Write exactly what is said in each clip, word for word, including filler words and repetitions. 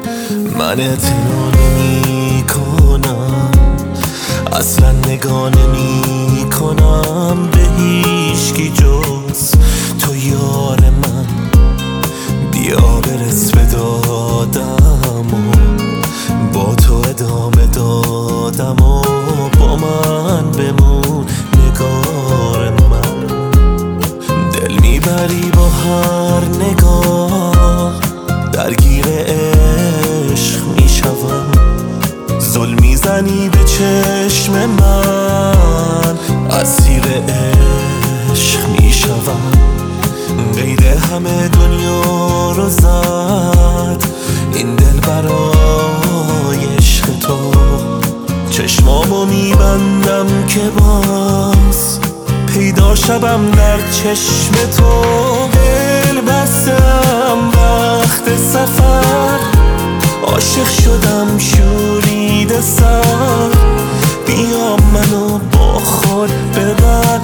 من اعتنا نمی کنم، اصلا نگاه نمی کنم به هیچکی جز تو یار من. بیا برس به دادم و با تو ادامه دادم و با من بمون نگار من. دل میبری با هر نگاه، درگیر عشق میشوم. ظلم میزنی به چشم من، اسیر عشق میشوم. قید همه دنیا رو زد این دل برای عشق تو. چشمامو میبندم که باز پیدا شدم در چشم تو. دل بستم وقت سفر، عاشق شدم شورید سر. بیا منو با خود ببر،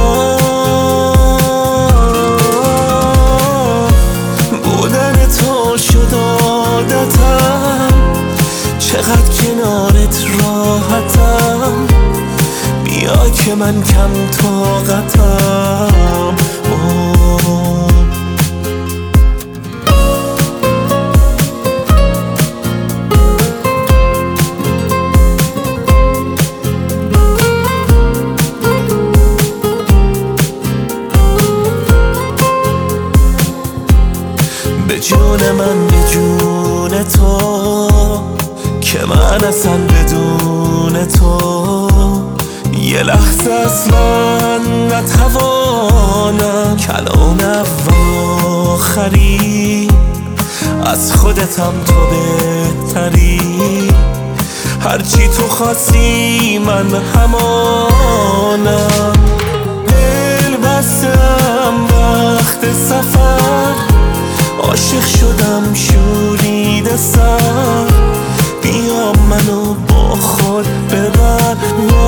بودن تو شد عادتم. چقدر کنارت راحتم، بیا که من کم طاقتم. به جون من به جون تو، که من اصلا بدون تو یه لحظه اصلا نتوانم. کلام آخری از خودتم تو بهتری. هرچی تو خواستی من همانم. دل بستم وقت سفر، عاشق شدم شورید سر. بیا منو با خود ببر،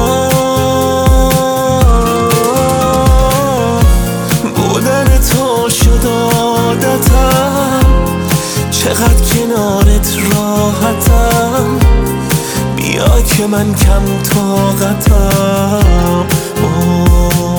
بودن تو شد عادتم. چقدر کنارت راحتم، بیا که من کم طاقتم.